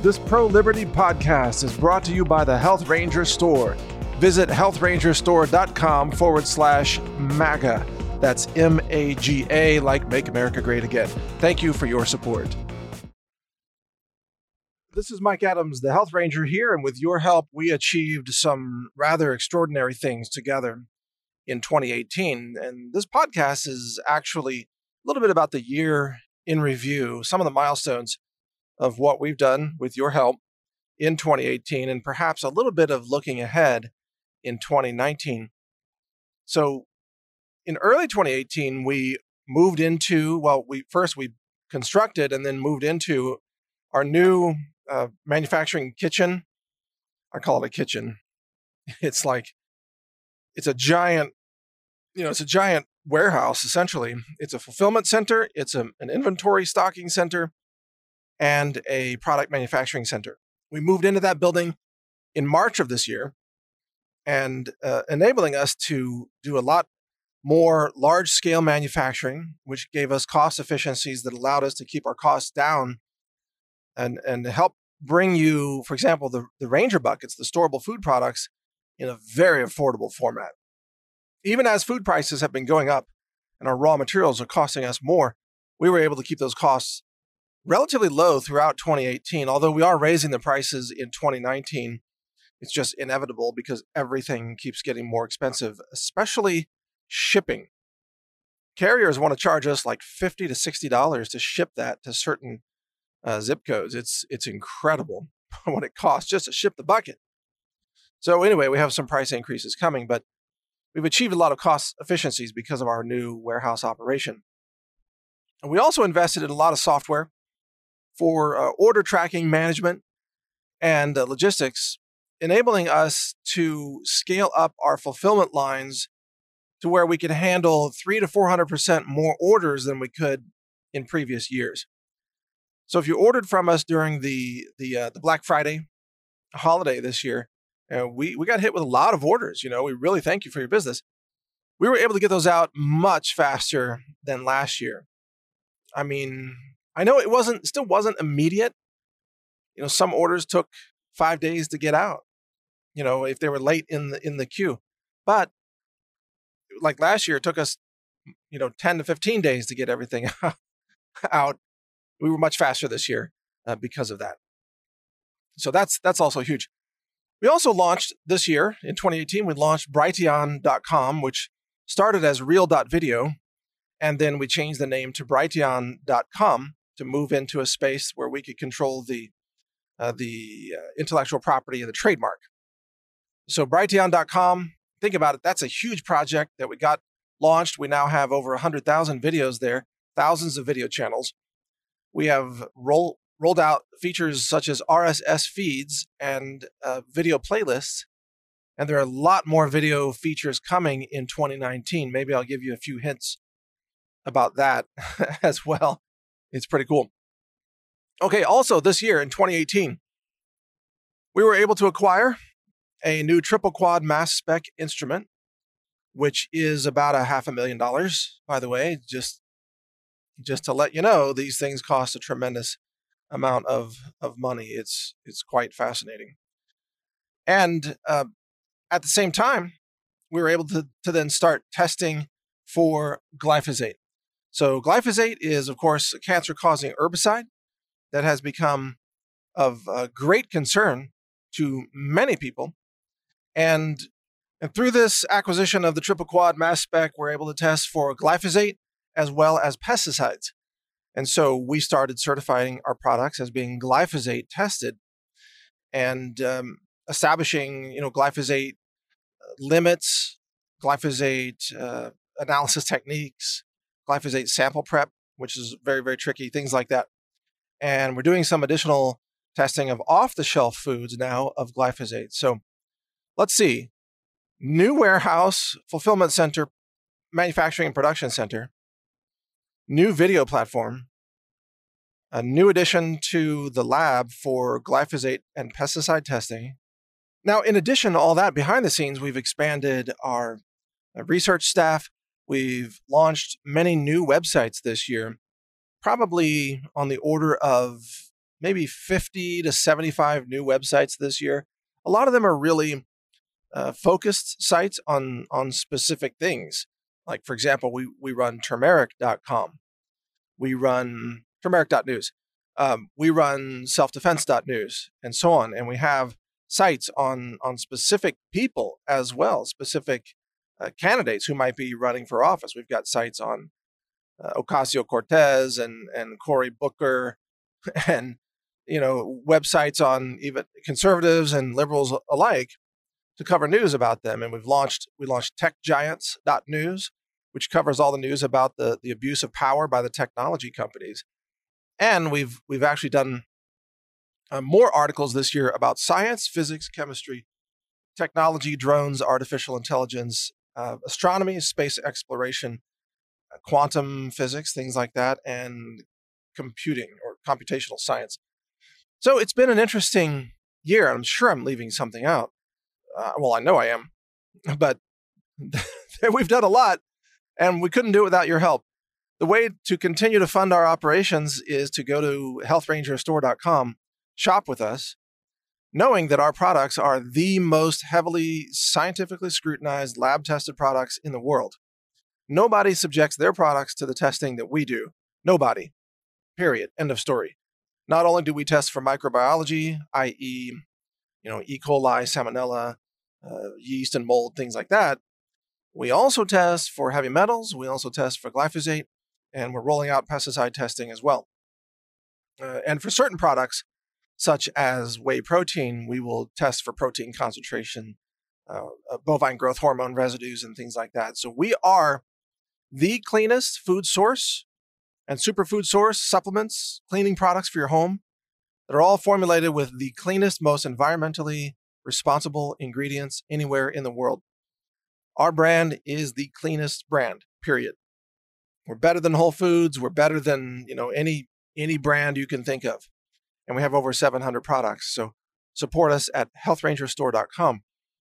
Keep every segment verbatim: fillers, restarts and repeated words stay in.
This Pro-Liberty podcast is brought to you by the Health Ranger Store. Visit healthrangerstore.com forward slash MAGA. That's M A G A, like Make America Great Again. Thank you for your support. This is Mike Adams, the Health Ranger here, and with your help, we achieved some rather extraordinary things together in twenty eighteen. And this podcast is actually a little bit about the year in review, some of the milestones of what we've done with your help in twenty eighteen, and perhaps a little bit of looking ahead in twenty nineteen. So in early twenty eighteen, we moved into, well, we first we constructed and then moved into our new uh, manufacturing kitchen. I call it a kitchen. It's like, it's a giant, you know, it's a giant warehouse, essentially. It's a fulfillment center. It's a, an inventory stocking center and a product manufacturing center. We moved into that building in March of this year, and uh, enabling us to do a lot more large-scale manufacturing, which gave us cost efficiencies that allowed us to keep our costs down and, and help bring you, for example, the, the Ranger buckets, the storable food products, in a very affordable format. Even as food prices have been going up and our raw materials are costing us more, we were able to keep those costs relatively low throughout twenty eighteen, although we are raising the prices in twenty nineteen. It's just inevitable because everything keeps getting more expensive, especially shipping. Carriers want to charge us like fifty to sixty dollars to ship that to certain uh, zip codes. It's, it's incredible what it costs just to ship the bucket. So anyway, we have some price increases coming, but we've achieved a lot of cost efficiencies because of our new warehouse operation. And we also invested in a lot of software for uh, order tracking management and uh, logistics, enabling us to scale up our fulfillment lines to where we could handle three to four hundred percent more orders than we could in previous years. So if you ordered from us during the the, uh, the Black Friday holiday this year, uh, we, we got hit with a lot of orders. You know, we really thank you for your business. We were able to get those out much faster than last year. I mean, I know it wasn't, still wasn't immediate. You know, some orders took five days to get out, you know, if they were late in the, in the queue. But like last year, it took us, you know, ten to fifteen days to get everything out. We were much faster this year uh, because of that. So that's, that's also huge. We also launched this year in twenty eighteen, we launched Brighteon dot com, which started as Real dot video. And then we changed the name to Brighteon dot com to move into a space where we could control the uh, the uh, intellectual property and the trademark. So Brighteon dot com, think about it, that's a huge project that we got launched. We now have over one hundred thousand videos there, thousands of video channels. We have roll, rolled out features such as R S S feeds and uh, video playlists. And there are a lot more video features coming in twenty nineteen. Maybe I'll give you a few hints about that as well. It's pretty cool. Okay, also this year in twenty eighteen, we were able to acquire a new triple quad mass spec instrument, which is about a half a million dollars, by the way. Just, just to let you know, these things cost a tremendous amount of, of money. It's, it's quite fascinating. And uh, at the same time, we were able to, to then start testing for glyphosate. So glyphosate is, of course, a cancer-causing herbicide that has become of uh, great concern to many people. And, and through this acquisition of the triple quad mass spec, we're able to test for glyphosate as well as pesticides. And so we started certifying our products as being glyphosate tested and um, establishing, you know, glyphosate limits, glyphosate uh, analysis techniques, glyphosate sample prep, which is very, very tricky, things like that. And we're doing some additional testing of off-the-shelf foods now of glyphosate. So let's see. New warehouse, fulfillment center, manufacturing and production center, new video platform, a new addition to the lab for glyphosate and pesticide testing. Now, in addition to all that, behind the scenes, we've expanded our research staff. We've launched many new websites this year, probably on the order of maybe fifty to seventy-five new websites this year. A lot of them are really uh, focused sites on, on specific things. Like, for example, we, we run turmeric dot com. We run turmeric dot news. Um, we run self defense dot news and so on. And we have sites on, on specific people as well, specific uh, candidates who might be running for office. We've got sites on uh, Ocasio-Cortez and, and Cory Booker and, you know, websites on even conservatives and liberals alike to cover news about them. And we've launched, we launched tech giants dot news, which covers all the news about the, the abuse of power by the technology companies. And we've we've actually done uh, more articles this year about science, physics, chemistry, technology, drones, artificial intelligence, uh, astronomy, space exploration, uh, quantum physics, things like that, and computing or computational science. So it's been an interesting year. I'm sure I'm leaving something out. Uh, well, I know I am, but we've done a lot, and we couldn't do it without your help. The way to continue to fund our operations is to go to health ranger store dot com, shop with us, knowing that our products are the most heavily scientifically scrutinized, lab-tested products in the world. Nobody subjects their products to the testing that we do. Nobody. Period. End of story. Not only do we test for microbiology, that is, you know, E. coli, salmonella, uh, yeast and mold, things like that, we also test for heavy metals. We also test for glyphosate. And we're rolling out pesticide testing as well. Uh, and for certain products, such as whey protein, we will test for protein concentration, uh, uh, bovine growth hormone residues, and things like that. So we are the cleanest food source and superfood source supplements, cleaning products for your home that are all formulated with the cleanest, most environmentally responsible ingredients anywhere in the world. Our brand is the cleanest brand, period. We're better than Whole Foods. We're better than, you know, any any brand you can think of. And we have over seven hundred products. So support us at health ranger store dot com.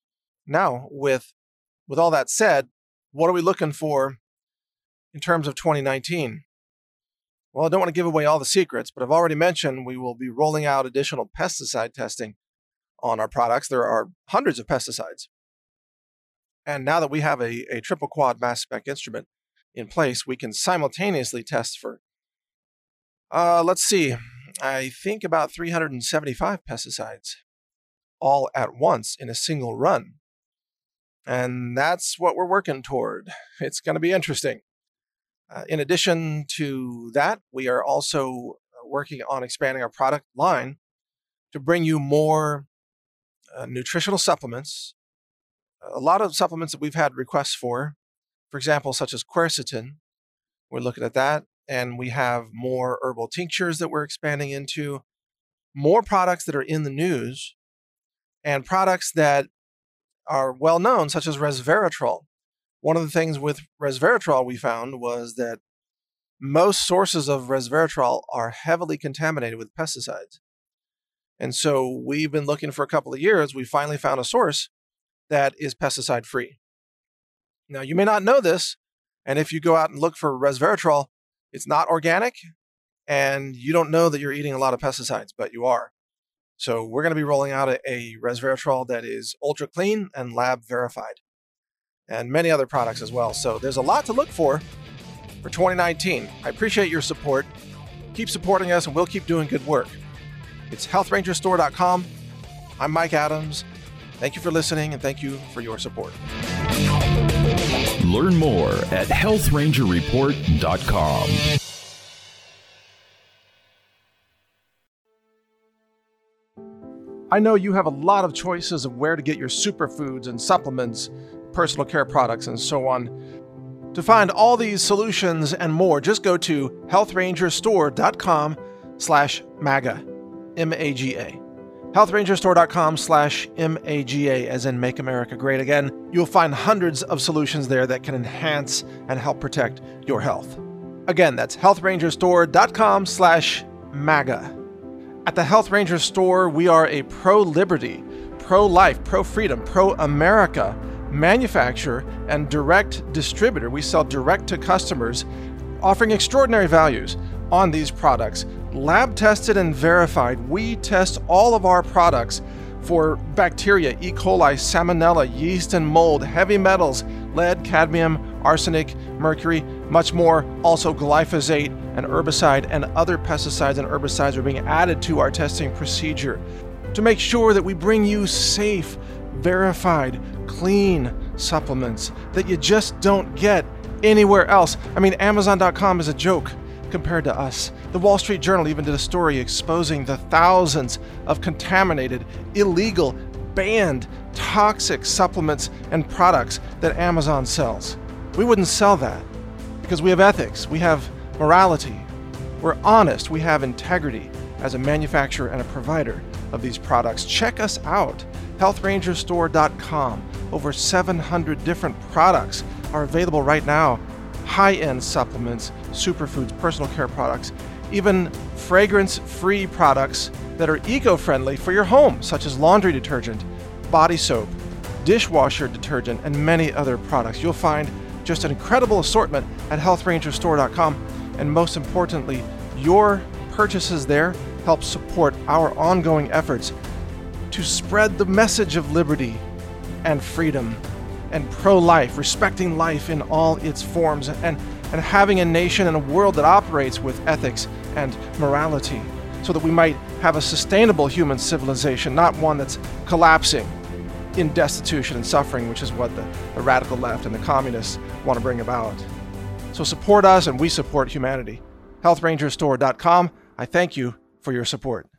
Now, with, with all that said, what are we looking for in terms of twenty nineteen? Well, I don't want to give away all the secrets, but I've already mentioned we will be rolling out additional pesticide testing on our products. There are hundreds of pesticides. And now that we have a, a triple quad mass spec instrument in place, we can simultaneously test for, uh, let's see, I think about three hundred seventy-five pesticides all at once in a single run. And that's what we're working toward. It's going to be interesting. Uh, in addition to that, we are also working on expanding our product line to bring you more uh, nutritional supplements. A lot of supplements that we've had requests for, for example, such as quercetin. We're looking at that. And we have more herbal tinctures that we're expanding into, more products that are in the news, and products that are well known, such as resveratrol. One of the things with resveratrol we found was that most sources of resveratrol are heavily contaminated with pesticides. And so we've been looking for a couple of years. We finally found a source that is pesticide free. Now, you may not know this, and if you go out and look for resveratrol, it's not organic, and you don't know that you're eating a lot of pesticides, but you are. So we're going to be rolling out a, a resveratrol that is ultra clean and lab verified, and many other products as well. So there's a lot to look for for twenty nineteen. I appreciate your support. Keep supporting us, and we'll keep doing good work. It's health ranger store dot com. I'm Mike Adams. Thank you for listening, and thank you for your support. Learn more at health ranger report dot com. I know you have a lot of choices of where to get your superfoods and supplements, personal care products, and so on. To find all these solutions and more, just go to health ranger store dot com slash MAGA, M A G A. health ranger store dot com slash M A G A, as in Make America Great Again. You'll find hundreds of solutions there that can enhance and help protect your health. Again, that's health ranger store dot com slash MAGA. At the Health Ranger Store, we are a pro-liberty, pro-life, pro-freedom, pro-America manufacturer and direct distributor. We sell direct to customers, offering extraordinary values on these products, lab tested and verified. We test all of our products for bacteria, E. coli, salmonella, yeast and mold, heavy metals, lead, cadmium, arsenic, mercury, much more. Also glyphosate, an herbicide, and other pesticides and herbicides are being added to our testing procedure to make sure that we bring you safe, verified, clean supplements that you just don't get anywhere else. I mean, Amazon dot com is a joke compared to us. The Wall Street Journal even did a story exposing the thousands of contaminated, illegal, banned, toxic supplements and products that Amazon sells. We wouldn't sell that because we have ethics, we have morality, we're honest, we have integrity as a manufacturer and a provider of these products. Check us out, health ranger store dot com. Over seven hundred different products are available right now. High-end supplements, superfoods, personal care products, even fragrance-free products that are eco-friendly for your home, such as laundry detergent, body soap, dishwasher detergent, and many other products. You'll find just an incredible assortment at health ranger store dot com, and most importantly, your purchases there help support our ongoing efforts to spread the message of liberty and freedom and pro-life, respecting life in all its forms, and, and having a nation and a world that operates with ethics and morality so that we might have a sustainable human civilization, not one that's collapsing in destitution and suffering, which is what the, the radical left and the communists want to bring about. So support us and we support humanity. health ranger store dot com. I thank you for your support.